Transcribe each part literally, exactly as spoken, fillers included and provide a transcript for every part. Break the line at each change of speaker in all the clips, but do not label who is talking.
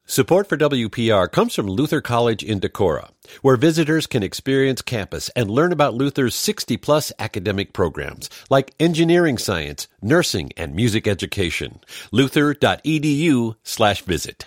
Support for W P R comes from Luther College in Decorah, where visitors can experience campus and learn about Luther's sixty-plus academic programs, like engineering science, nursing, and music education. luther.edu slash visit.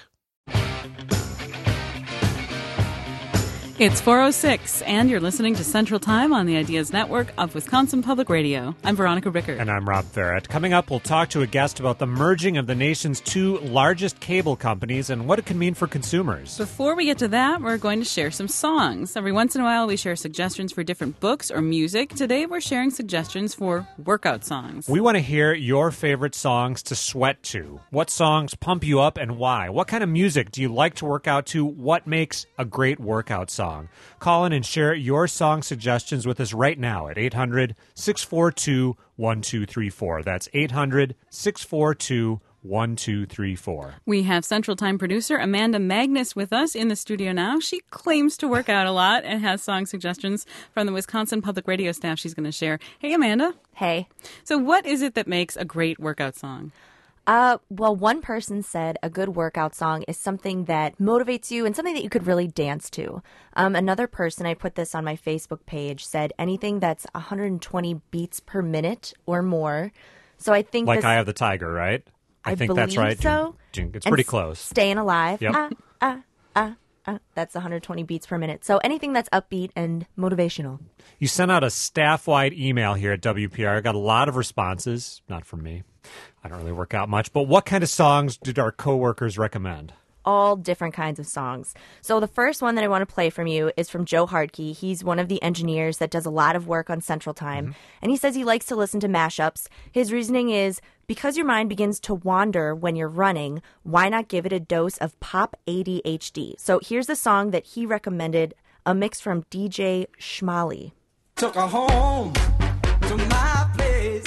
It's four oh six, and you're listening to Central Time on the Ideas Network of Wisconsin Public Radio. I'm Veronica Rickert.
And I'm Rob Barrett. Coming up, we'll talk to a guest about the merging of the nation's two largest cable companies and what it can mean for consumers.
Before we get to that, we're going to share some songs. Every once in a while, we share suggestions for different books or music. Today, we're sharing suggestions for workout songs.
We want to hear your favorite songs to sweat to. What songs pump you up and why? What kind of music do you like to work out to? What makes a great workout song? Call in and share your song suggestions with us right now at eight hundred, six four two, one two three four. That's eight hundred, six four two, one two three four.
We have Central Time producer Amanda Magnus with us in the studio now. She claims to work out a lot and has song suggestions from the Wisconsin Public Radio staff she's going to share. Hey, Amanda.
Hey.
So what is it that makes a great workout song?
Uh, well, one person said a good workout song is something that motivates you and something that you could really dance to. Um, another person, I put this on my Facebook page, said anything that's one hundred twenty beats per minute or more. So I think
like
this,
Eye of the Tiger, right?
I,
I think
believe
that's right.
So.
It's pretty close.
Staying alive.
Yep.
Ah, ah, ah, ah. That's one hundred twenty beats per minute. So anything that's upbeat and motivational.
You sent out a staff-wide email here at W P R. I got a lot of responses, not from me. I don't really work out much, but what kind of songs did our coworkers recommend?
All different kinds of songs. So the first one that I want to play from you is from Joe Hardkey. He's one of the engineers that does a lot of work on Central Time. Mm-hmm. And he says he likes to listen to mashups. His reasoning is, because your mind begins to wander when you're running, why not give it a dose of pop A D H D? So here's the song that he recommended, a mix from D J Schmally.
Took her home to my place,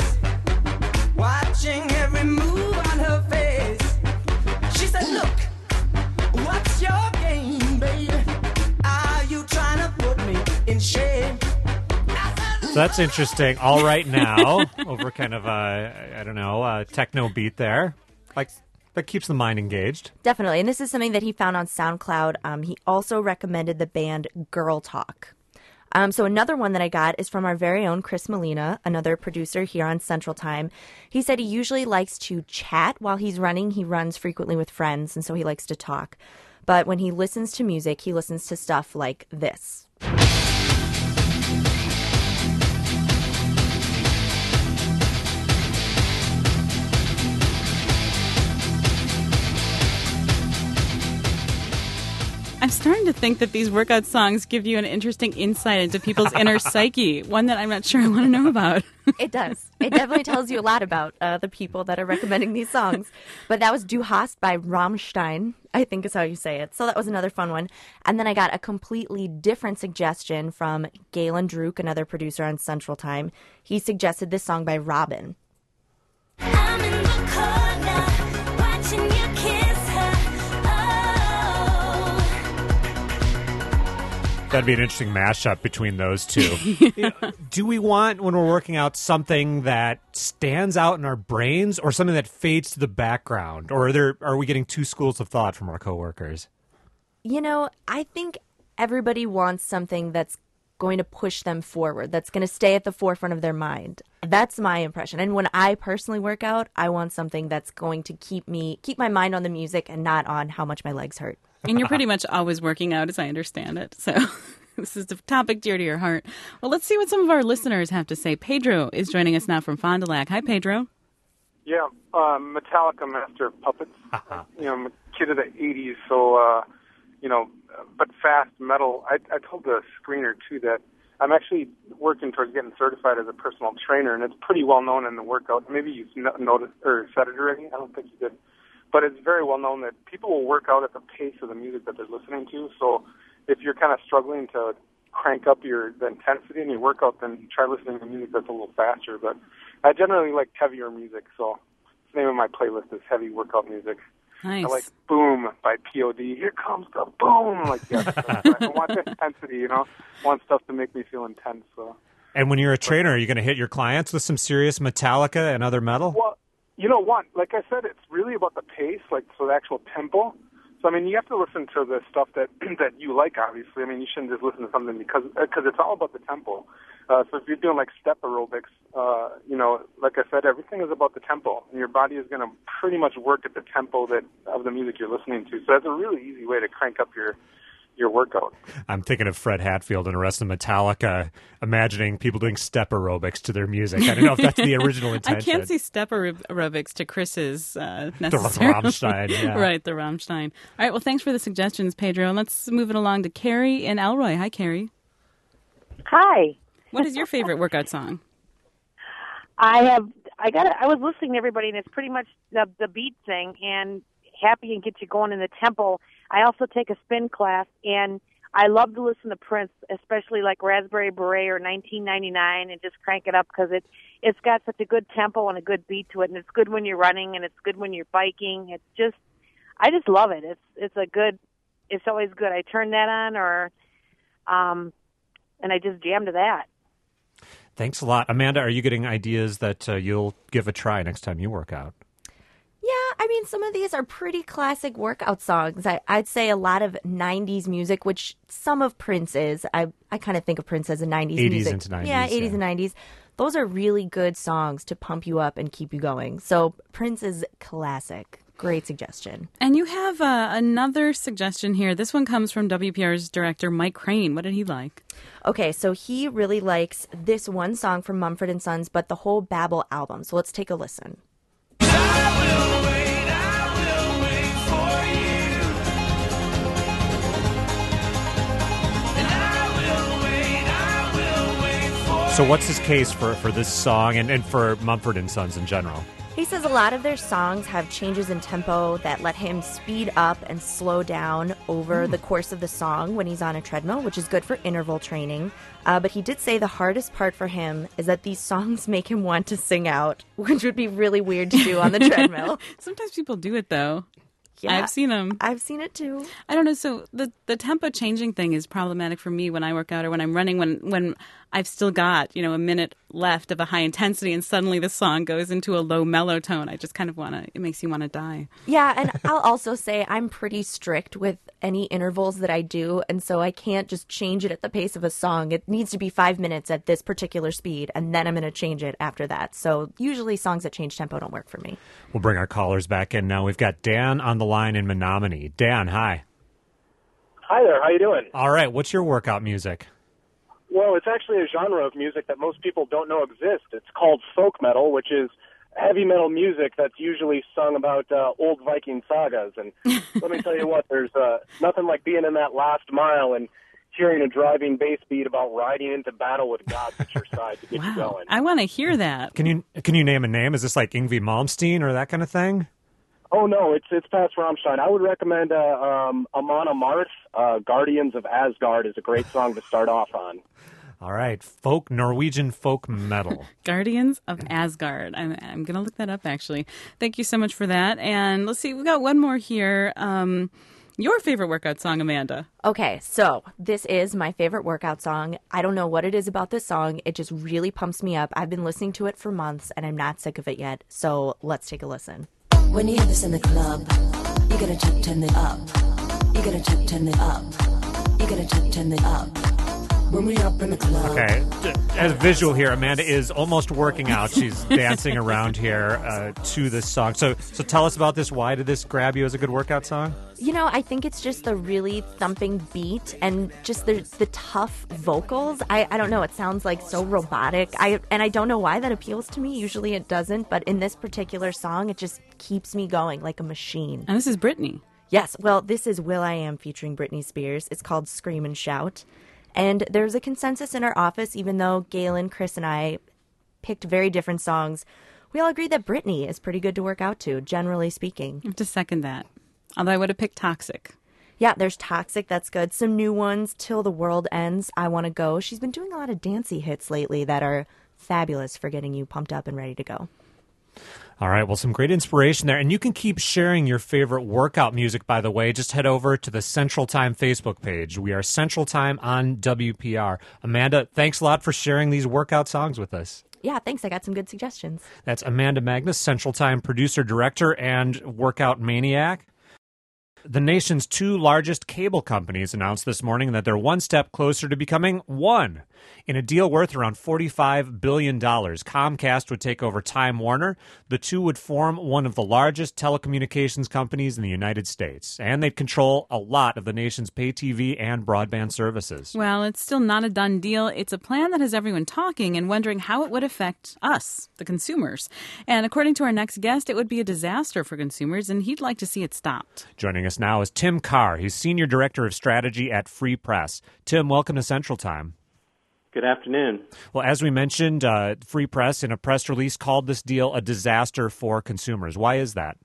watching every move on her face. She said, look, what's your game, baby? Are you trying to put me in shame?
So that's interesting. All Right Now, over kind of a, I don't know, a techno beat there. Like, that keeps the mind engaged.
Definitely. And this is something that he found on SoundCloud. Um, he also recommended the band Girl Talk. Um, so another one that I got is from our very own Chris Molina, another producer here on Central Time. He said he usually likes to chat while he's running. He runs frequently with friends, and so he likes to talk. But when he listens to music, he listens to stuff like this.
I'm starting to think that these workout songs give you an interesting insight into people's inner psyche, one that I'm not sure I want to know about.
It does. It definitely tells you a lot about uh, the people that are recommending these songs. But that was Du Hast by Rammstein, I think is how you say it. So that was another fun one. And then I got a completely different suggestion from Galen Druk, another producer on Central Time. He suggested this song by Robin.
I'm in the corner, watching you kiss her.
That'd be an interesting mashup between those two. You know, do we want, when we're working out, something that stands out in our brains or something that fades to the background? Or are, there, are we getting two schools of thought from our coworkers?
You know, I think everybody wants something that's going to push them forward, that's going to stay at the forefront of their mind. That's my impression. And when I personally work out, I want something that's going to keep me, keep my mind on the music and not on how much my legs hurt.
And you're pretty much always working out, as I understand it. So this is a topic dear to your heart. Well, let's see what some of our listeners have to say. Pedro is joining us now from Fond du Lac. Hi, Pedro.
Yeah, uh, Metallica, Master of Puppets. You know, I'm a kid of the eighties, so, uh, you know, but fast metal. I, I told the screener, too, that I'm actually working towards getting certified as a personal trainer, and it's pretty well known in the workout. Maybe you've noticed or said it already. I don't think you did. But it's very well known that people will work out at the pace of the music that they're listening to. So if you're kind of struggling to crank up your the intensity in your workout, then try listening to music that's a little faster. But I generally like heavier music, so the name of my playlist is Heavy Workout Music.
Nice.
I like Boom by P O D. Here comes the boom. Like, yes, I want the intensity, you know. I want stuff to make me feel intense. So.
And when you're a trainer, are you going to hit your clients with some serious Metallica and other metal?
Well, you know what? Like I said, it's really about the pace, like so the actual tempo. So I mean, you have to listen to the stuff that that you like. Obviously, I mean, you shouldn't just listen to something because because it's all about the tempo. Uh, so if you're doing like step aerobics, uh, you know, like I said, everything is about the tempo, and your body is going to pretty much work at the tempo that of the music you're listening to. So that's a really easy way to crank up your your workout.
I'm thinking of Fred Hatfield and the rest of Metallica, imagining people doing step aerobics to their music. I don't know if that's the original
I
intention.
can't see step aer- aerobics to Chris's uh,
The
necessarily.
Rammstein, yeah.
Right, the Rammstein. All right, well, thanks for the suggestions, Pedro. And let's move it along to Carrie in Elroy. Hi, Carrie.
Hi.
What is your favorite workout song?
I have. I got. I was listening to everybody, and it's pretty much the the beat thing and happy and get you going in the tempo. I also take a spin class, and I love to listen to Prince, especially like Raspberry Beret or nineteen ninety-nine, and just crank it up because it it's got such a good tempo and a good beat to it, and it's good when you're running, and it's good when you're biking. It's just, I just love it. It's it's a good. It's always good. I turn that on, or, um, and I just jam to that.
Thanks a lot. Amanda, are you getting ideas that uh, you'll give a try next time you work out?
Yeah, I mean, some of these are pretty classic workout songs. I, I'd say a lot of nineties music, which some of Prince is. I, I kind of think of Prince as a nineties
eighties
music.
into nineties,
Yeah, eighties
yeah.
and nineties. Those are really good songs to pump you up and keep you going. So Prince is classic. Great suggestion.
And you have uh, another suggestion here. This one comes from W P R's director, Mike Crane. What did he like?
Okay, so he really likes this one song from Mumford and Sons, but the whole Babel album. So let's take a listen.
So what's his case for, for this song and, and for Mumford and Sons in general?
He says a lot of their songs have changes in tempo that let him speed up and slow down over the course of the song when he's on a treadmill, which is good for interval training. Uh, but he did say the hardest part for him is that these songs make him want to sing out, which would be really weird to do on the treadmill.
Sometimes people do it, though.
Yeah,
I've seen them.
I've seen it too.
I don't know. So the the tempo changing thing is problematic for me when I work out or when I'm running. When when I've still got you know a minute left of a high intensity, and suddenly the song goes into a low mellow tone. I just kind of want to. It makes you want to die.
Yeah, and I'll also say I'm pretty strict with any intervals that I do, and so I can't just change it at the pace of a song. It needs to be five minutes at this particular speed, and then I'm going to change it after that. So usually songs that change tempo don't work for me.
We'll bring our callers back in now. We've got Dan on the line in Menominee. Dan, hi.
Hi there. How you doing?
All right. What's your workout music?
Well, it's actually a genre of music that most people don't know exists. It's called folk metal, which is heavy metal music that's usually sung about uh, old Viking sagas. And let me tell you what, there's uh, nothing like being in that last mile and hearing a driving bass beat about riding into battle with gods at your side to get you
Wow,
going.
I want to hear that.
Can you can you name a name? Is this like Yngwie Malmsteen or that kind of thing?
Oh, no, it's it's past Rammstein. I would recommend uh, um, Amon Amarth, uh, Guardians of Asgard is a great song to start off on.
All right. Folk, Norwegian folk metal.
Guardians of Asgard. I'm, I'm going to look that up, actually. Thank you so much for that. And let's see, we've got one more here. Um, your favorite workout song, Amanda.
Okay, so this is my favorite workout song. I don't know what it is about this song. It just really pumps me up. I've been listening to it for months, and I'm not sick of it yet. So let's take a listen.
When you hear this in the club, you gotta check, turn it up. You gotta check, turn it up. You gotta check, turn it up. When we up in the club.
Okay. As a visual here, Amanda is almost working out. She's dancing around here uh, to this song. So, so tell us about this. Why did this grab you as a good workout song?
You know, I think it's just the really thumping beat and just the the tough vocals. I, I don't know. It sounds like so robotic. I and I don't know why that appeals to me. Usually it doesn't. But in this particular song, it just keeps me going like a machine.
And this is Britney.
Yes. Well, this is will.i.am featuring Britney Spears. It's called Scream and Shout. And there's a consensus in our office, even though Galen, Chris, and I picked very different songs. We all agreed that Britney is pretty good to work out to, generally speaking.
I have to second that. Although I would have picked Toxic.
Yeah, there's Toxic. That's good. Some new ones. Till the World Ends. I Want to Go. She's been doing a lot of dancey hits lately that are fabulous for getting you pumped up and ready to go.
All right, well, some great inspiration there. And you can keep sharing your favorite workout music, by the way. Just head over to the Central Time Facebook page. We are Central Time on W P R. Amanda, thanks a lot for sharing these workout songs with us.
Yeah, thanks. I got some good suggestions.
That's Amanda Magnus, Central Time producer, director, and workout maniac. The nation's two largest cable companies announced this morning that they're one step closer to becoming one. In a deal worth around forty-five billion dollars, Comcast would take over Time Warner. The two would form one of the largest telecommunications companies in the United States, and they'd control a lot of the nation's pay T V and broadband services.
Well, it's still not a done deal. It's a plan that has everyone talking and wondering how it would affect us, the consumers. And according to our next guest, it would be a disaster for consumers, and he'd like to see it stopped.
Joining us now is Tim Carr. He's Senior Director of Strategy at Free Press. Tim, welcome to Central Time.
Good afternoon.
Well, as we mentioned, uh, Free Press in a press release called this deal a disaster for consumers. Why is that?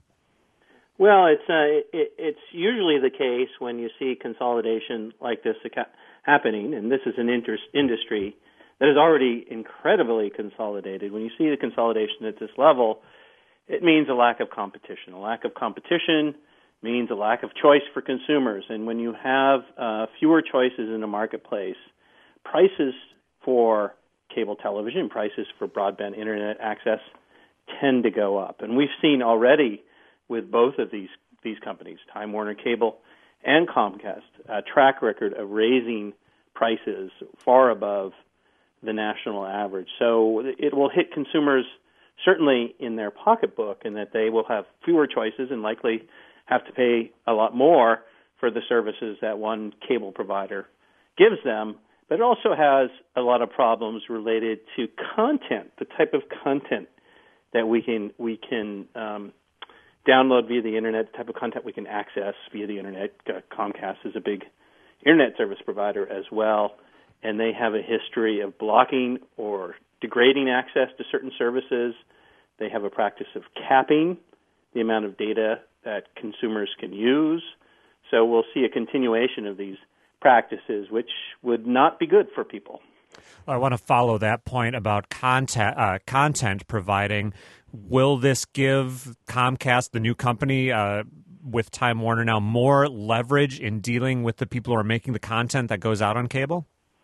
Well, it's uh, it, it's usually the case when you see consolidation like this happening, and this is an inter- industry that is already incredibly consolidated. When you see the consolidation at this level, it means a lack of competition. A lack of competition means a lack of choice for consumers. And when you have uh, fewer choices in the marketplace, prices for cable television, prices for broadband internet access tend to go up. And we've seen already with both of these these companies, Time Warner Cable and Comcast, a track record of raising prices far above the national average. So it will hit consumers certainly in their pocketbook, in that they will have fewer choices and likely have to pay a lot more for the services that one cable provider gives them. But it also has a lot of problems related to content, the type of content that we can we can um, download via the internet, the type of content we can access via the internet. Uh, Comcast is a big internet service provider as well, and they have a history of blocking or degrading access to certain services. They have a practice of capping the amount of data that consumers can use. So we'll see a continuation of these practices, which would not be good for people.
I want to follow that point about content, uh, content providing. Will this give Comcast, the new company uh, with Time Warner now, more leverage in dealing with the people who are making the content that goes out on cable?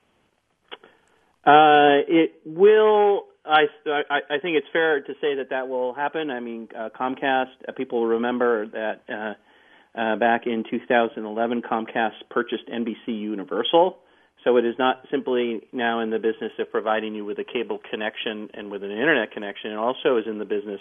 Uh, it will. I, I, I think it's fair to say that that will happen. I mean, uh, Comcast, uh, people remember that uh, uh, back in two thousand eleven, Comcast purchased N B C Universal. So it is not simply now in the business of providing you with a cable connection and with an internet connection. It also is in the business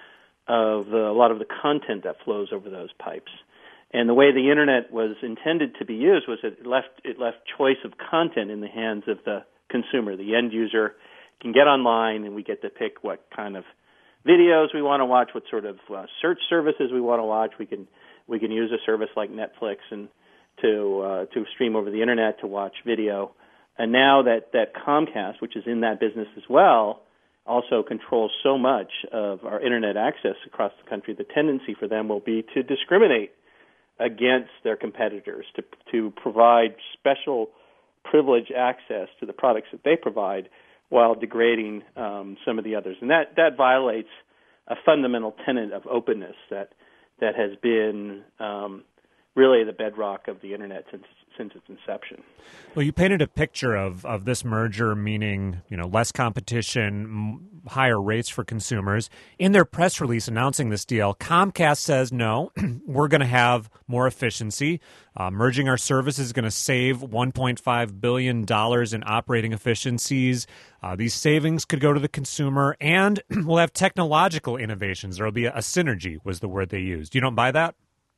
of uh, a lot of the content that flows over those pipes. And the way the internet was intended to be used was it left it left choice of content in the hands of the consumer. The end user can get online, and we get to pick what kind of videos we want to watch, what sort of uh, search services we want to watch. We can we can use a service like Netflix and to uh, to stream over the internet to watch video. And now that, that Comcast, which is in that business as well, also controls so much of our internet access across the country, the tendency for them will be to discriminate against their competitors, to to provide special privileged access to the products that they provide while degrading um, some of the others. And that, that violates a fundamental tenet of openness that that has been um, really the bedrock of the internet since since its inception.
Well, you painted a picture of, of this merger meaning, you know, less competition, m- higher rates for consumers. In their press release announcing this deal, Comcast says, no, we're going to have more efficiency. Uh, merging our services is going to save one point five billion dollars in operating efficiencies. Uh, these savings could go to the consumer, and we'll have technological innovations. There will be a, a synergy, was the word they used. You don't buy that?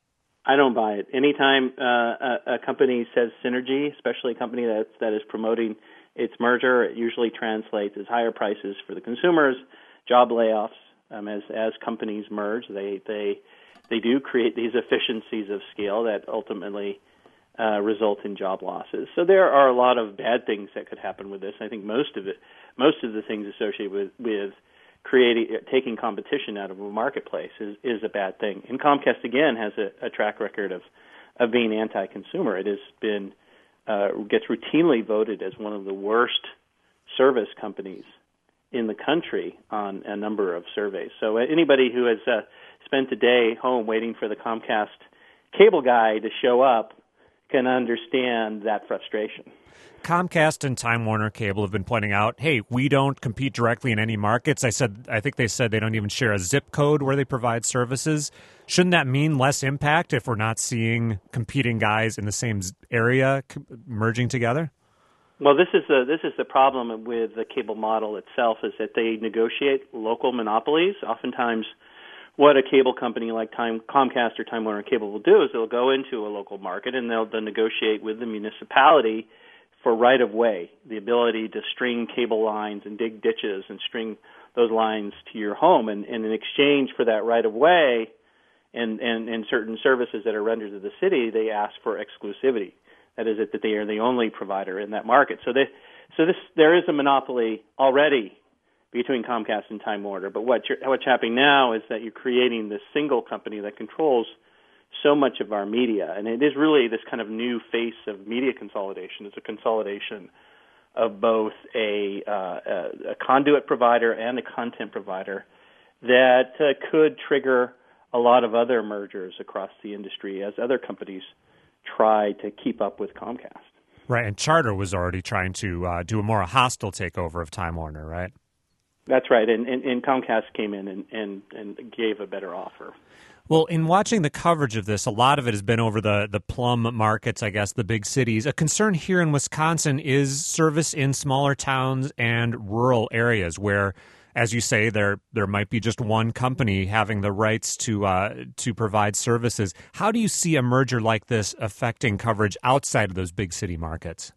I don't buy it. Anytime uh, a, a company says synergy, especially a company that that is promoting its merger, it usually translates as higher prices for the consumers, job layoffs. Um, as as companies merge, they they they do create these efficiencies of scale that ultimately uh, result in job losses. So there are a lot of bad things that could happen with this. I think most of it, most of the things associated with with creating, taking competition out of a marketplace is, is a bad thing. And Comcast, again, has a, a track record of, of being anti-consumer. It has been, uh, gets routinely voted as one of the worst service companies in the country on a number of surveys. So anybody who has uh, spent a day home waiting for the Comcast cable guy to show up can understand that frustration.
Comcast and Time Warner Cable have been pointing out, hey, we don't compete directly in any markets. I said, I think they said they don't even share a zip code where they provide services. Shouldn't that mean less impact if we're not seeing competing guys in the same area merging together?
Well, this is the this is the problem with the cable model itself, is that they negotiate local monopolies. Oftentimes, what a cable company like Time Comcast or Time Warner Cable will do is they'll go into a local market and they'll, they'll negotiate with the municipality for right-of-way, the ability to string cable lines and dig ditches and string those lines to your home. And, and in exchange for that right-of-way and, and, and certain services that are rendered to the city, they ask for exclusivity. That is, that they are the only provider in that market. So, they, so this there is a monopoly already between Comcast and Time Warner. But what you're, what's happening now is that you're creating this single company that controls so much of our media, and it is really this kind of new face of media consolidation. It's a consolidation of both a, uh, a, a conduit provider and a content provider that uh, could trigger a lot of other mergers across the industry as other companies try to keep up with Comcast.
Right, and Charter was already trying to uh, do a more hostile takeover of Time Warner, right?
That's right, and, and, and Comcast came in and, and, and gave a better offer.
Well, in watching the coverage of this, a lot of it has been over the, the plum markets, I guess, the big cities. A concern here in Wisconsin is service in smaller towns and rural areas where, as you say, there there might be just one company having the rights to uh, to provide services. How do you see a merger like this affecting coverage outside of those big city markets?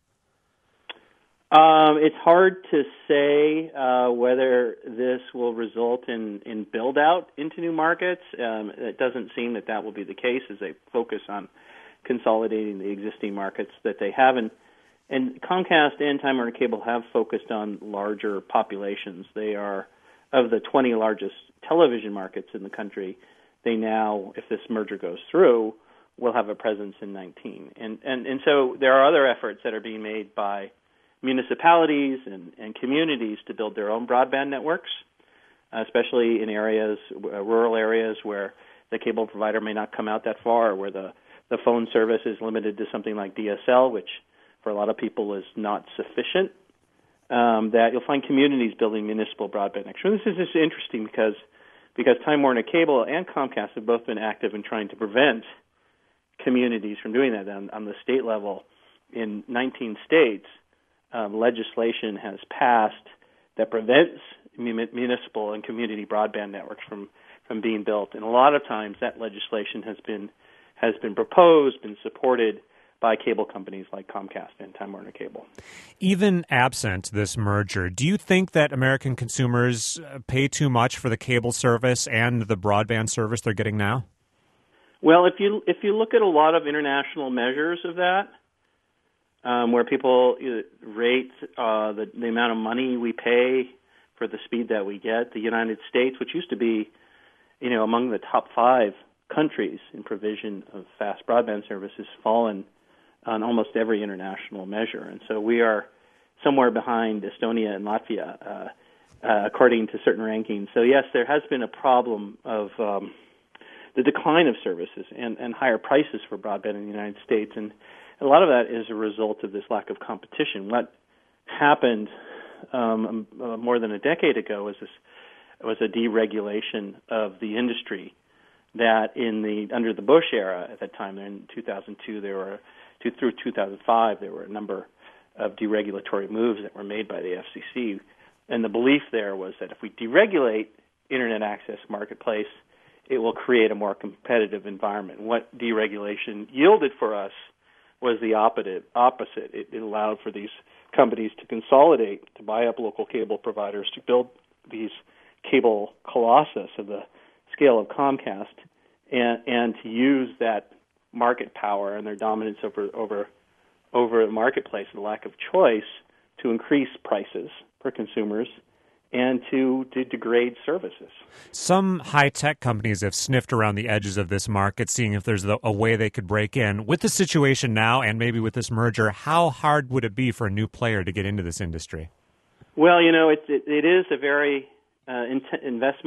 Um, it's hard to say uh, whether this will result in, in build-out into new markets. Um, it doesn't seem that that will be the case as they focus on consolidating the existing markets that they have. And, and Comcast and Time Warner Cable have focused on larger populations. They are, of the twenty largest television markets in the country, they now, if this merger goes through, will have a presence in nineteen. And, and, and so there are other efforts that are being made by municipalities and, and communities to build their own broadband networks, especially in areas, uh, rural areas where the cable provider may not come out that far, or where the, the phone service is limited to something like D S L, which for a lot of people is not sufficient, um, that you'll find communities building municipal broadband networks. This is just interesting because, because Time Warner Cable and Comcast have both been active in trying to prevent communities from doing that. On, on the state level, in nineteen states, Um, legislation has passed that prevents municipal and community broadband networks from, from being built, and a lot of times that legislation has been has been proposed and supported by cable companies like Comcast and Time Warner Cable.
Even absent this merger, do you think that American consumers pay too much for the cable service and the broadband service they're getting now?
Well, if you if you look at a lot of international measures of that, Um, where people rate uh, the, the amount of money we pay for the speed that we get. The United States, which used to be, you know, among the top five countries in provision of fast broadband service, has fallen on almost every international measure. And so we are somewhere behind Estonia and Latvia, uh, uh, according to certain rankings. So yes, there has been a problem of um, the decline of services and, and higher prices for broadband in the United States. And a lot of that is a result of this lack of competition. What happened um, more than a decade ago was this was a deregulation of the industry. That in the under the Bush era at that time, in two thousand two, there were two, through two thousand five, there were a number of deregulatory moves that were made by the F C C, and the belief there was that if we deregulate internet access marketplace, it will create a more competitive environment. What deregulation yielded for us was the opposite. Opposite. It, it allowed for these companies to consolidate, to buy up local cable providers, to build these cable colossus of the scale of Comcast, and, and to use that market power and their dominance over over over the marketplace and the lack of choice to increase prices for consumers and to, to degrade services.
Some high-tech companies have sniffed around the edges of this market, seeing if there's a way they could break in. With the situation now, and maybe with this merger, how hard would it be for a new player to get into this industry?
Well, you know, it, it, it is a very uh, in-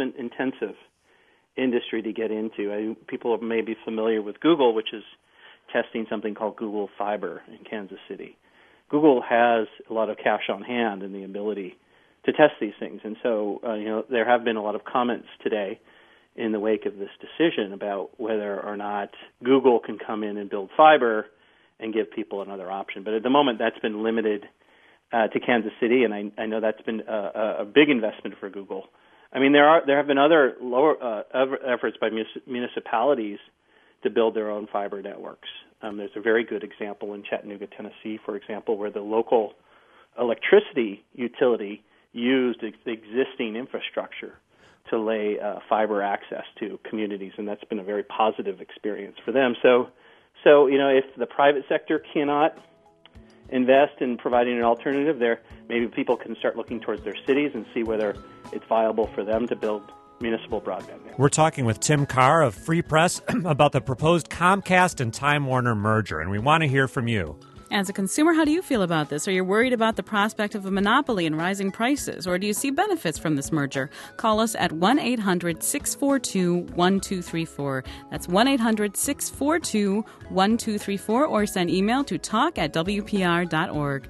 investment-intensive industry to get into. I, people may be familiar with Google, which is testing something called Google Fiber in Kansas City. Google has a lot of cash on hand and the ability to test these things. And so, uh, you know, there have been a lot of comments today in the wake of this decision about whether or not Google can come in and build fiber and give people another option. But at the moment, that's been limited uh, to Kansas City, and I, I know that's been a, a big investment for Google. I mean, there are there have been other lower uh, efforts by municipalities to build their own fiber networks. Um, there's a very good example in Chattanooga, Tennessee, for example, where the local electricity utility used ex- existing infrastructure to lay uh, fiber access to communities, and that's been a very positive experience for them. So, so you know, if the private sector cannot invest in providing an alternative, there maybe people can start looking towards their cities and see whether it's viable for them to build municipal broadband networks.
We're talking with Tim Carr of Free Press about the proposed Comcast and Time Warner merger, and we want to hear from you.
As a consumer, how do you feel about this? Are you worried about the prospect of a monopoly and rising prices, or do you see benefits from this merger? Call us at one eight hundred six four two one two three four. That's one eight hundred six four two one two three four, or send email to talk at w p r dot org.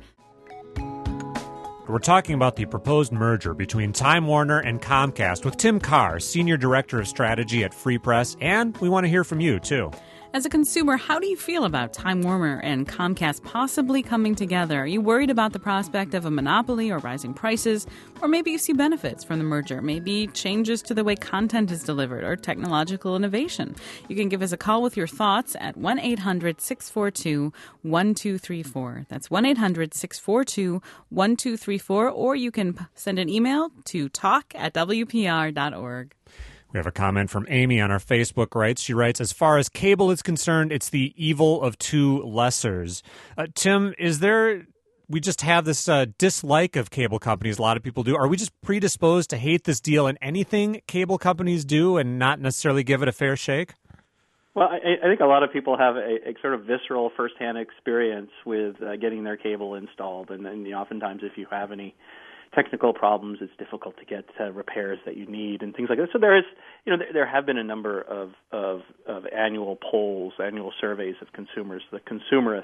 We're talking about the proposed merger between Time Warner and Comcast with Tim Carr, Senior Director of Strategy at Free Press, and we want to hear from you, too.
As a consumer, how do you feel about Time Warner and Comcast possibly coming together? Are you worried about the prospect of a monopoly or rising prices? Or maybe you see benefits from the merger, maybe changes to the way content is delivered or technological innovation. You can give us a call with your thoughts at one eight hundred six four two one two three four. That's one eight hundred six four two one two three four, or you can send an email to talk at w p r dot org.
We have a comment from Amy on our Facebook writes. She writes, as far as cable is concerned, it's the evil of two lessers. Uh, Tim, is there, we just have this uh, dislike of cable companies, a lot of people do. Are we just predisposed to hate this deal and anything cable companies do and not necessarily give it a fair shake?
Well, I, I think a lot of people have a, a sort of visceral firsthand experience with uh, getting their cable installed. And, and oftentimes if you have any technical problems, it's difficult to get uh, repairs that you need and things like that. So there is, you know, there, there have been a number of, of, of annual polls, annual surveys of consumers. The Consumerist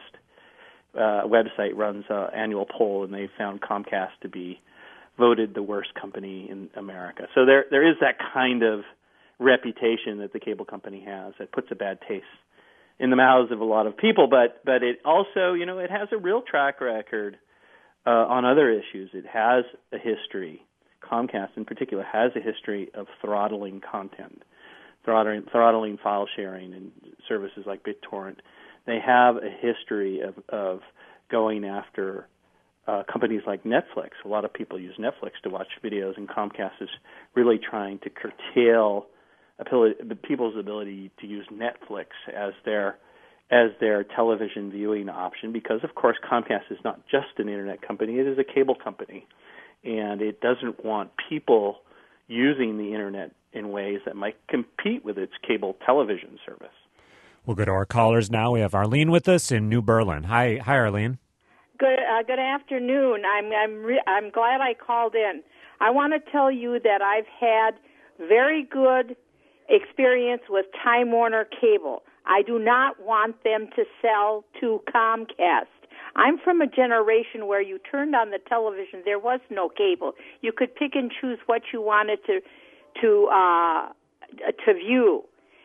uh, website runs an annual poll, and they found Comcast to be voted the worst company in America. So there there is that kind of reputation that the cable company has that puts a bad taste in the mouths of a lot of people. But but it also, you know, it has a real track record Uh, on other issues. It has a history, Comcast in particular, has a history of throttling content, throttling, throttling file sharing and services like BitTorrent. They have a history of, of going after uh, companies like Netflix. A lot of people use Netflix to watch videos, and Comcast is really trying to curtail people's ability to use Netflix as their as their television viewing option, because, of course, Comcast is not just an Internet company. It is a cable company, and it doesn't want people using the Internet in ways that might compete with its cable television service.
We'll go to our callers now. We have Arlene with us in New Berlin. Hi, hi, Arlene.
Good, uh, good afternoon. I'm I'm re- I'm glad I called in. I want to tell you that I've had very good experience with Time Warner Cable. I do not want them to sell to Comcast. I'm from a generation where you turned on the television, there was no cable. You could pick and choose what you wanted to to uh, to view.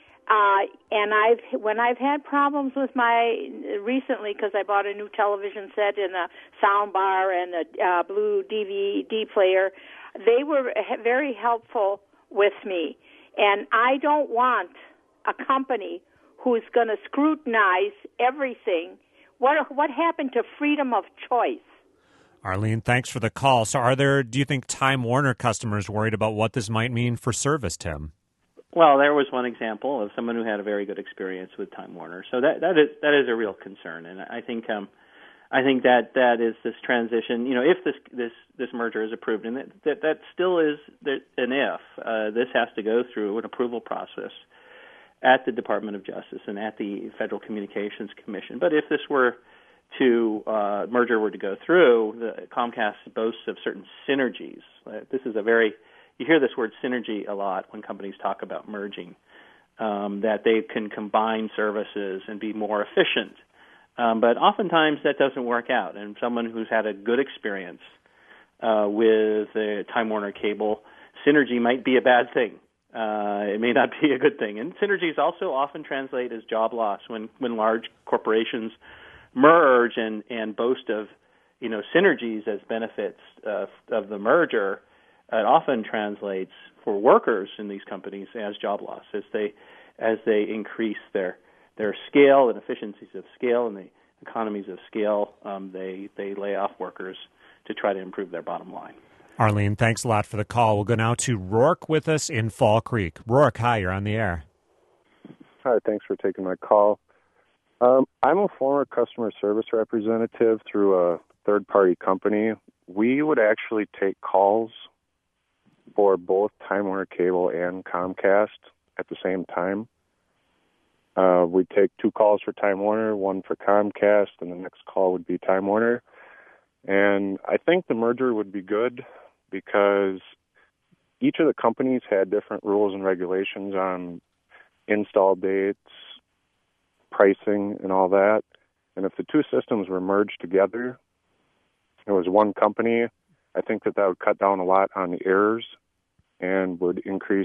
Uh, and I've when I've had problems with my recently, because I bought a new television set and a sound bar and a uh, blue D V D player, they were very helpful with me. And I don't want a company who's going to scrutinize everything. What what happened to freedom of choice?
Arlene, thanks for the call. So are there, do you think, Time Warner customers worried about what this might mean for service, Tim?
Well, there was one example of someone who had a very good experience with Time Warner. So that that is that is a real concern, and I think um, I think that that is this transition. You know, if this this this merger is approved, and that that, that still is an if, uh, this has to go through an approval process at the Department of Justice and at the Federal Communications Commission. But if this were to uh, merger were to go through, the Comcast boasts of certain synergies. Uh, this is a very you hear this word synergy a lot when companies talk about merging. um, that they can combine services and be more efficient. Um, but oftentimes that doesn't work out. And someone who's had a good experience uh, with uh, Time Warner Cable, synergy might be a bad thing. Uh, it may not be a good thing. And synergies also often translate as job loss when, when large corporations merge and, and boast of, you know, synergies as benefits uh, of the merger. It often translates for workers in these companies as job loss as they as they increase their their scale and efficiencies of scale and the economies of scale. Um, they they lay off workers to try to improve their bottom line.
Arlene, thanks a lot for the call. We'll go now to Rourke with us in Fall Creek. Rourke, hi, you're on the air.
Hi, thanks for taking my call. Um, I'm a former customer service representative through a third-party company. We would actually take calls for both Time Warner Cable and Comcast at the same time. Uh, we'd take two calls for Time Warner, one for Comcast, and the next call would be Time Warner. And I think the merger would be good because each of the companies had different rules and regulations on install dates, pricing, and all that. And if the two systems were merged together, it was one company, I think that that would cut down a lot on the errors and would increase,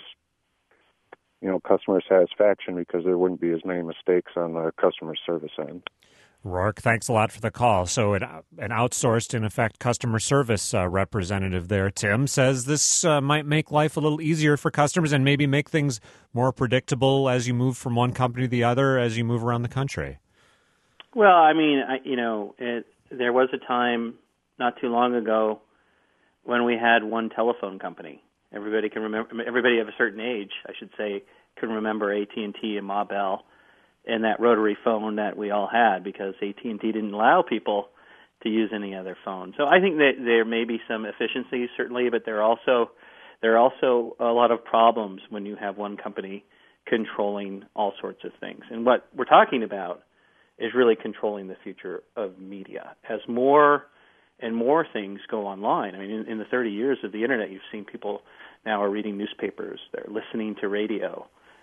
you know, customer satisfaction because there wouldn't be as many mistakes on the customer service end.
Rourke, thanks a lot for the call. So an, an outsourced, in effect, customer service uh, representative there, Tim, says this uh, might make life a little easier for customers and maybe make things more predictable as you move from one company to the other, as you move around the country.
Well, I mean, I, you know, it, there was a time not too long ago when we had one telephone company. Everybody can remember. Everybody of a certain age, I should say, can remember A T and T and Ma Bell and that rotary phone that we all had because A T and T didn't allow people to use any other phone. So I think that there may be some efficiencies, certainly, but there are also there are also a lot of problems when you have one company controlling all sorts of things. And what we're talking about is really controlling the future of media. As more and more things go online. I mean, in, in the thirty years of the Internet, you've seen people now are reading newspapers, they're listening to radio,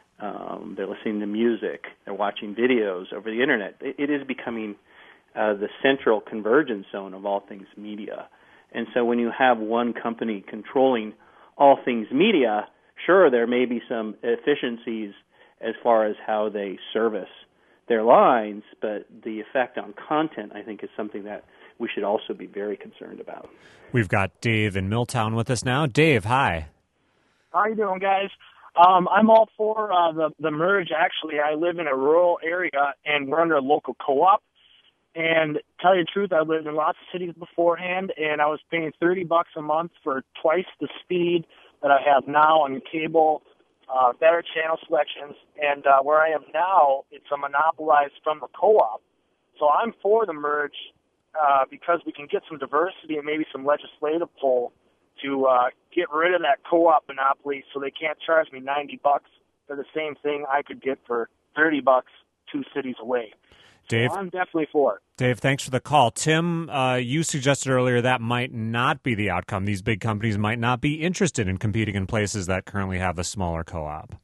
um, they're listening to music, they're watching videos over the Internet. It, it is becoming uh, the central convergence zone of all things media. And so when you have one company controlling all things media, sure, there may be some efficiencies as far as how they service their lines, but the effect on content, I think, is something that we should also be very concerned about.
We've got Dave in Milltown with us now. Dave, hi.
How you doing, guys? Um, I'm all for uh, the the merge. Actually, I live in a rural area, and we're under a local co-op. And to tell you the truth, I lived in lots of cities beforehand, and I was paying thirty bucks a month for twice the speed that I have now on cable, uh, better channel selections. And uh, where I am now, it's a monopolized from the co-op. So I'm for the merge uh, because we can get some diversity and maybe some legislative pull to uh, get rid of that co-op monopoly so they can't charge me ninety bucks for the same thing I could get for thirty bucks two cities away.
Dave,
so I'm definitely for it.
Dave, thanks for the call. Tim, uh, you suggested earlier that might not be the outcome. These big companies might not be interested in competing in places that currently have a smaller co-op.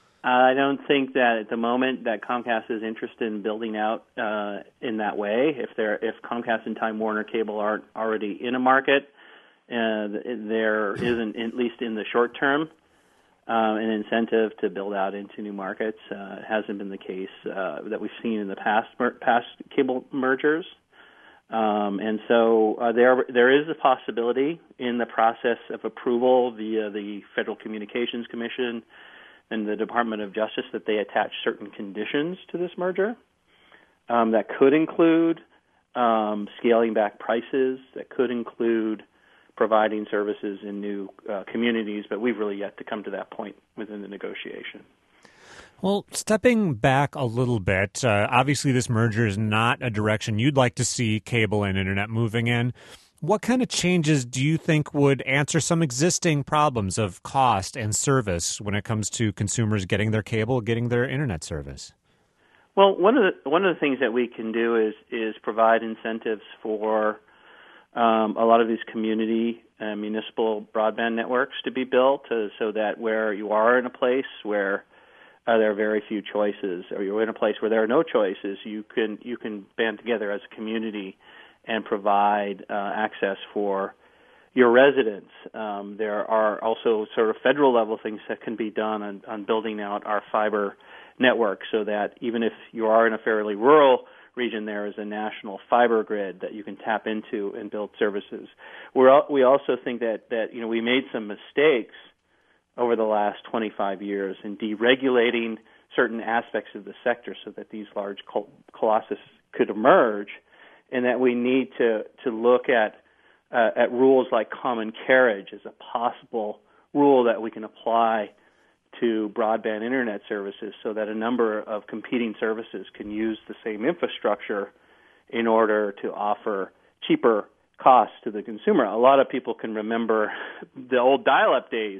I don't think that at the moment that Comcast is interested in building out uh, in that way. If they're if Comcast and Time Warner Cable aren't already in a market, uh, there isn't, at least in the short term, uh, an incentive to build out into new markets. Uh, it hasn't been the case uh, that we've seen in the past mer- past cable mergers. Um, and so uh, there there is a possibility in the process of approval via the Federal Communications Commission and the Department of Justice that they attach certain conditions to this merger um, that could include um, scaling back prices, that could include providing services in new uh, communities, but we've really yet to come to that point within the negotiation.
Well, stepping back a little bit, uh, obviously this merger is not a direction you'd like to see cable and internet moving in. What kind of changes do you think would answer some existing problems of cost and service when it comes to consumers getting their cable, getting their internet service?
Well, one of the one of the things that we can do is is provide incentives for um, a lot of these community uh, municipal broadband networks to be built, uh, so that where you are in a place where uh, there are very few choices, or you're in a place where there are no choices, you can you can band together as a community and provide uh, access for your residents. Um, there are also sort of federal level things that can be done on, on building out our fiber network, so that even if you are in a fairly rural region, there is a national fiber grid that you can tap into and build services. We're al- we also think that, that you know we made some mistakes over the last twenty-five years in deregulating certain aspects of the sector so that these large col- colossus could emerge, and that we need to, to look at uh, at rules like common carriage as a possible rule that we can apply to broadband internet services, so that a number of competing services can use the same infrastructure in order to offer cheaper costs to the consumer. A lot of people can remember the old dial-up days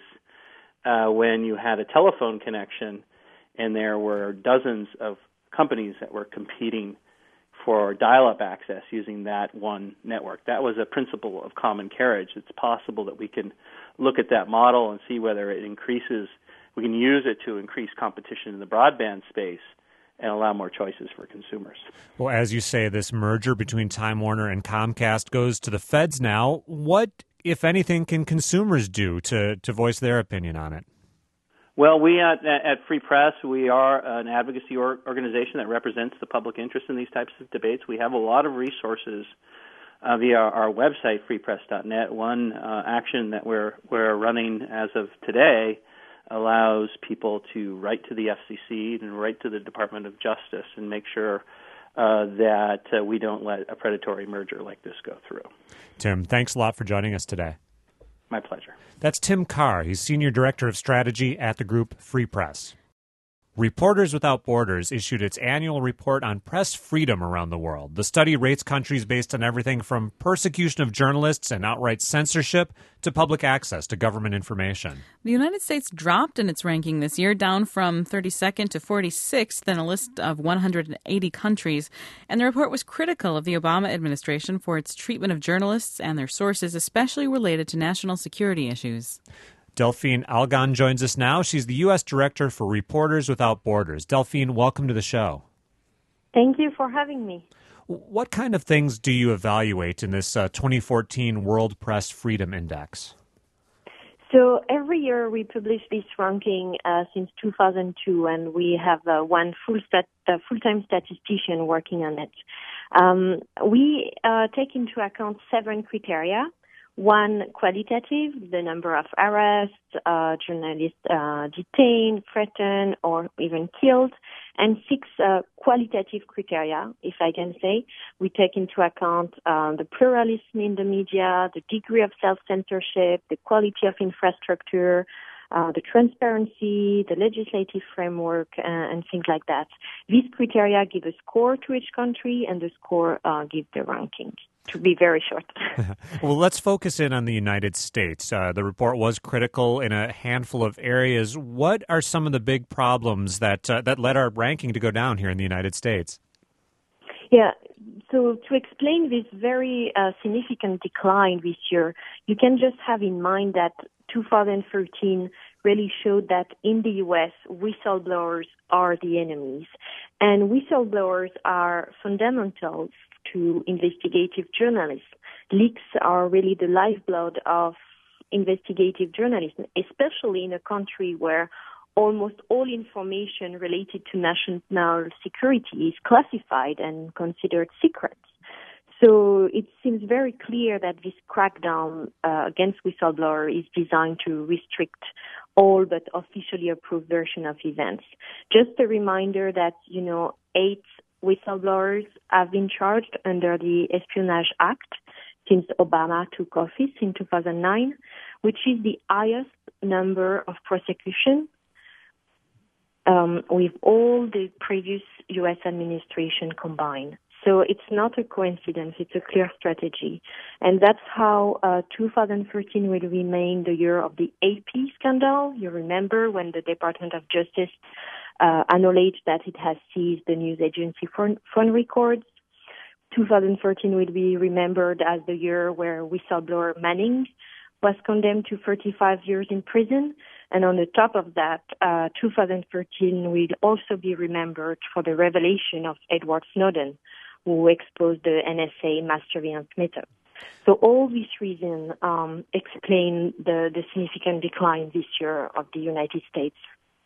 uh, when you had a telephone connection and there were dozens of companies that were competing for dial-up access using that one network. That was a principle of common carriage. It's possible that we can look at that model and see whether it increases, we can use it to increase competition in the broadband space and allow more choices for consumers.
Well, as you say, this merger between Time Warner and Comcast goes to the feds now. What, if anything, can consumers do to, to voice their opinion on it?
Well, we at, at Free Press, we are an advocacy or, organization that represents the public interest in these types of debates. We have a lot of resources uh, via our website, free press dot net. One uh, action that we're we're running as of today allows people to write to the F C C and write to the Department of Justice and make sure uh, that uh, we don't let a predatory merger like this go through.
Tim, thanks a lot for joining us today.
My pleasure.
That's Tim Carr. He's Senior Director of Strategy at the group Free Press. Reporters Without Borders issued its annual report on press freedom around the world. The study rates countries based on everything from persecution of journalists and outright censorship to public access to government information.
The United States dropped in its ranking this year, down from thirty-second to forty-sixth in a list of one hundred eighty countries. And the report was critical of the Obama administration for its treatment of journalists and their sources, especially related to national security issues.
Delphine Algon joins us now. She's the U S Director for Reporters Without Borders. Delphine, welcome to the show.
Thank you for having me.
What kind of things do you evaluate in this uh, twenty fourteen World Press Freedom Index?
So every year we publish this ranking uh, since two thousand two, and we have uh, one full stat- uh, full-time statistician working on it. Um, we uh, take into account seven criteria. One, qualitative, the number of arrests, uh, journalists uh, detained, threatened, or even killed. And six, uh, qualitative criteria, if I can say. We take into account uh, the pluralism in the media, the degree of self-censorship, the quality of infrastructure, uh, the transparency, the legislative framework, uh, and things like that. These criteria give a score to each country, and the score uh, gives the ranking. To be very short.
Well, let's focus in on the United States. Uh, the report was critical in a handful of areas. What are some of the big problems that uh, that led our ranking to go down here in the United States?
Yeah, so to explain this very uh, significant decline this year, you can just have in mind that two thousand thirteen really showed that in the U S, whistleblowers are the enemies. And whistleblowers are fundamental to investigative journalism. Leaks are really the lifeblood of investigative journalism, especially in a country where almost all information related to national security is classified and considered secret. So it seems very clear that this crackdown uh, against whistleblowers is designed to restrict all but officially approved version of events. Just a reminder that, you know, eight whistleblowers have been charged under the Espionage Act since Obama took office in two thousand nine, which is the highest number of prosecution um, with all the previous U S administration combined. So it's not a coincidence, it's a clear strategy. And that's how uh, two thousand thirteen will remain the year of the A P scandal. You remember when the Department of Justice uh, acknowledged that it has seized the news agency phone, phone records. two thousand thirteen will be remembered as the year where whistleblower Manning was condemned to thirty-five years in prison. And on the top of that, uh, two thousand thirteen will also be remembered for the revelation of Edward Snowden, who exposed the N S A mass surveillance method. So all these reasons um, explain the, the significant decline this year of the United States.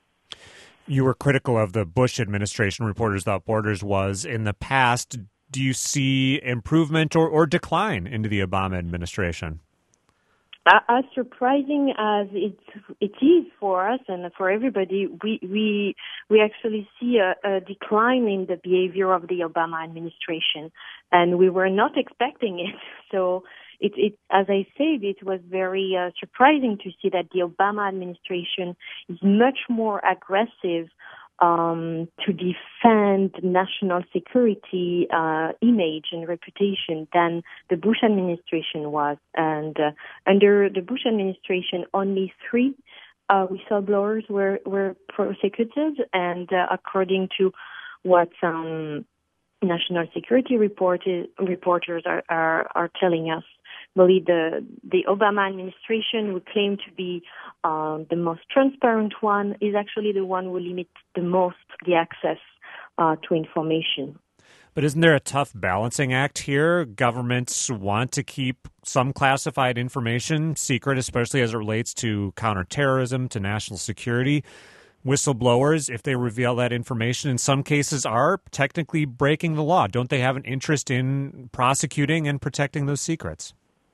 You were critical of the Bush administration, Reporters Without Borders was in the past. Do you see improvement or, or decline into the Obama administration?
Uh, as surprising as it it is for us and for everybody, we we we actually see a, a decline in the behavior of the Obama administration, and we were not expecting it. So it, it as I said, it was very uh, surprising to see that the Obama administration is much more aggressive Um, to defend national security uh, image and reputation than the Bush administration was. And uh, under the Bush administration, only three uh, whistleblowers were, were prosecuted. And uh, according to what um, national security reported, reporters are, are, are telling us, believe the the Obama administration, who claim to be uh, the most transparent one, is actually the one who limits the most the access uh, to information.
But isn't there a tough balancing act here? Governments want to keep some classified information secret, especially as it relates to counterterrorism, to national security. Whistleblowers, if they reveal that information, in some cases are technically breaking the law. Don't they have an interest in prosecuting and protecting those secrets?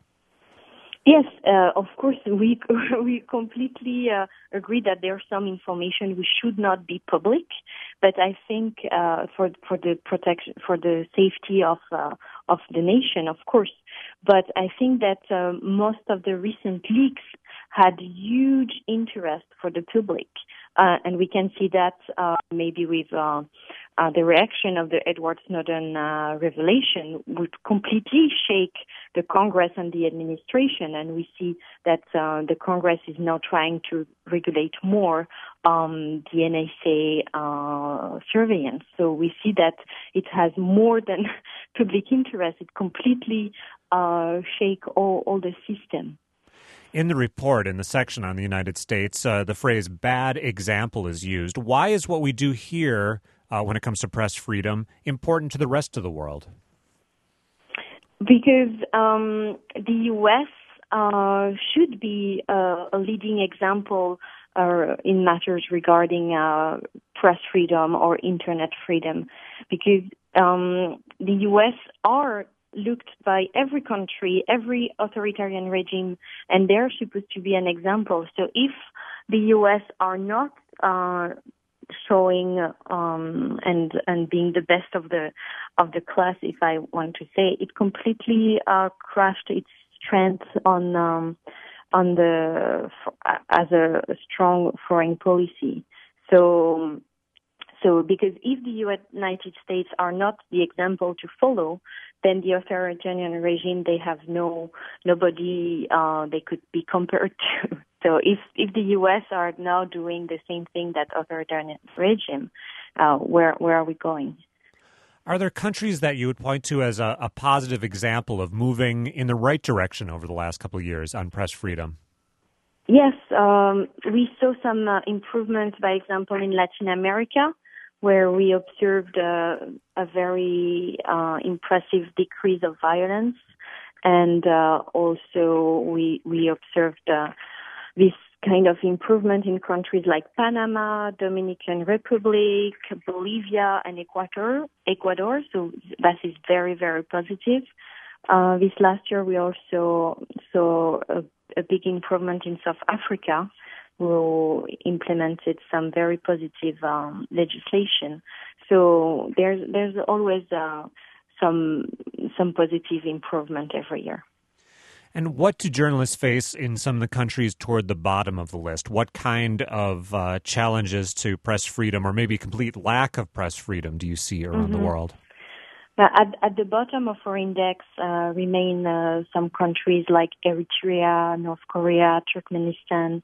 Yes, uh, of course, we we completely uh, agree that there's some information we should not be public, but I think uh, for for the protection, for the safety of uh, of the nation, of course. But I think that uh, most of the recent leaks had huge interest for the public, uh, and we can see that uh, maybe with uh, uh, the reaction of the Edward Snowden uh, revelation would completely shake the Congress and the administration, and we see that uh, the Congress is now trying to regulate more um, the N S A uh, surveillance. So we see that it has more than public interest. It completely uh, shake all, all the system.
In the report, in the section on the United States, uh, the phrase bad example is used. Why is what we do here uh, when it comes to press freedom important to the rest of the world?
Because um, the U S uh, should be uh, a leading example uh, in matters regarding uh, press freedom or internet freedom. Because um, the U S are looked by every country, every authoritarian regime, and they're supposed to be an example. So if the U S are not uh, showing um, and and being the best of the of the class, if I want to say, it completely uh, crashed its strength on um, on the as a strong foreign policy. So. So, because if the United States are not the example to follow, then the authoritarian regime, they have no nobody uh, they could be compared to. So, if if the U S are now doing the same thing that authoritarian regime, uh, where where are we going?
Are there countries that you would point to as a, a positive example of moving in the right direction over the last couple of years on press freedom?
Yes, um, we saw some uh, improvements, by example, in Latin America, where we observed uh, a very uh, impressive decrease of violence, and uh, also we we observed uh, this kind of improvement in countries like Panama, Dominican Republic, Bolivia, and Ecuador. Ecuador. So that is very very positive. Uh, this last year, we also saw a, a big improvement in South Africa, who implemented some very positive um, legislation. So there's there's always uh, some some positive improvement every year.
And what do journalists face in some of the countries toward the bottom of the list? What kind of uh, challenges to press freedom, or maybe complete lack of press freedom, do you see around
Mm-hmm.
the world?
At, at the bottom of our index uh, remain uh, some countries like Eritrea, North Korea, Turkmenistan,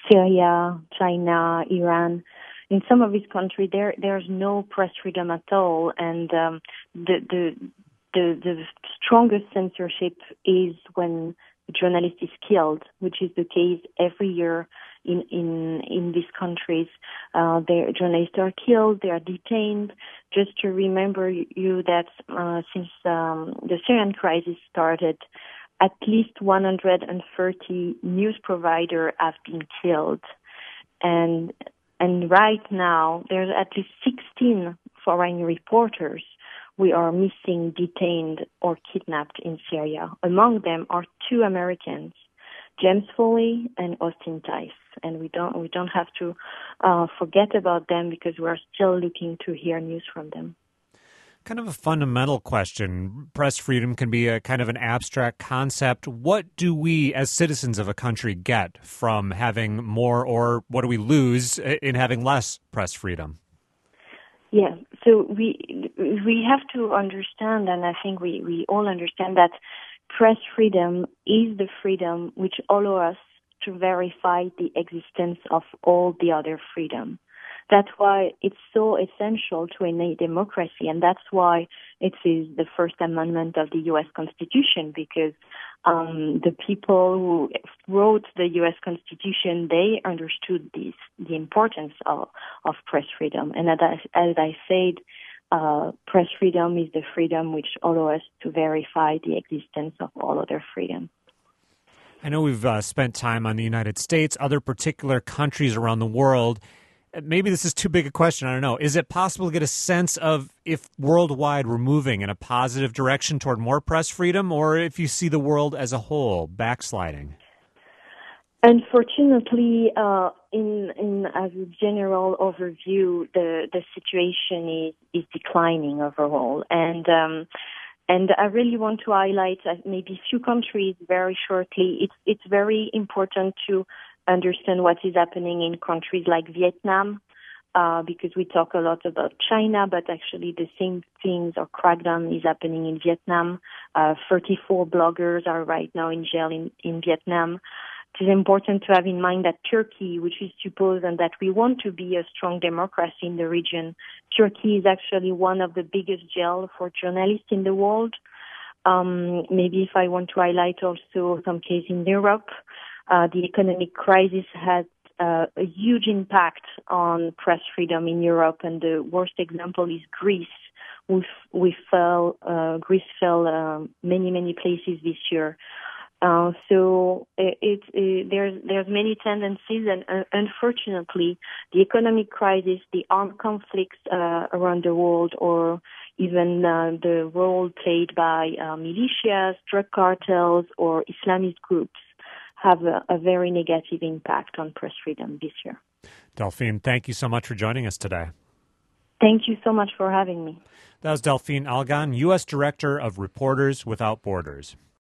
Syria, China, Iran. In some of these countries, there there's no press freedom at all, and um, the, the the the strongest censorship is when a journalist is killed, which is the case every year in in in these countries. Uh, their journalists are killed, they are detained. Just to remember you that uh, since um, the Syrian crisis started, at least one hundred thirty news providers have been killed, and and right now there's at least sixteen foreign reporters we are missing, detained, or kidnapped in Syria. Among them are two Americans, James Foley and Austin Tice, and we don't we don't have to uh, forget about them because we're still looking to hear news from them.
Kind of a fundamental question. Press freedom can be a kind of an abstract concept. What do we as citizens of a country get from having more, or what do we lose in having less press freedom?
Yeah, so we we have to understand, and I think we, we all understand that press freedom is the freedom which allows us to verify the existence of all the other freedom. That's why it's so essential to a democracy, and that's why it is the First Amendment of the U S Constitution, because um, the people who wrote the U S Constitution, they understood this, the importance of, of press freedom. And as I, as I said, uh, press freedom is the freedom which allows us to verify the existence of all other freedom.
I know we've uh, spent time on the United States, other particular countries around the world. Maybe this is too big a question, I don't know. Is it possible to get a sense of if worldwide we're moving in a positive direction toward more press freedom, or if you see the world as a whole backsliding?
Unfortunately, uh, in, in as a general overview, the, the situation is, is declining overall. And um, and I really want to highlight uh, maybe a few countries very shortly. It's it's very important to understand what is happening in countries like Vietnam, uh, because we talk a lot about China, but actually the same things or crackdown is happening in Vietnam. Uh, thirty-four bloggers are right now in jail in, in Vietnam. It is important to have in mind that Turkey, which is supposed and that we want to be a strong democracy in the region, Turkey is actually one of the biggest jails for journalists in the world. Um, maybe if I want to highlight also some case in Europe, Uh, the economic crisis had uh, a huge impact on press freedom in Europe, and the worst example is Greece. We, we fell, uh, Greece fell uh, many, many places this year. Uh, so it, it, it, there's there's many tendencies, and uh, unfortunately, the economic crisis, the armed conflicts uh, around the world, or even uh, the role played by uh, militias, drug cartels, or Islamist groups, have a, a very negative impact on press freedom this year.
Delphine, thank you so much for joining us today.
Thank you so much for having me.
That was Delphine Algan, U S Director of Reporters Without Borders.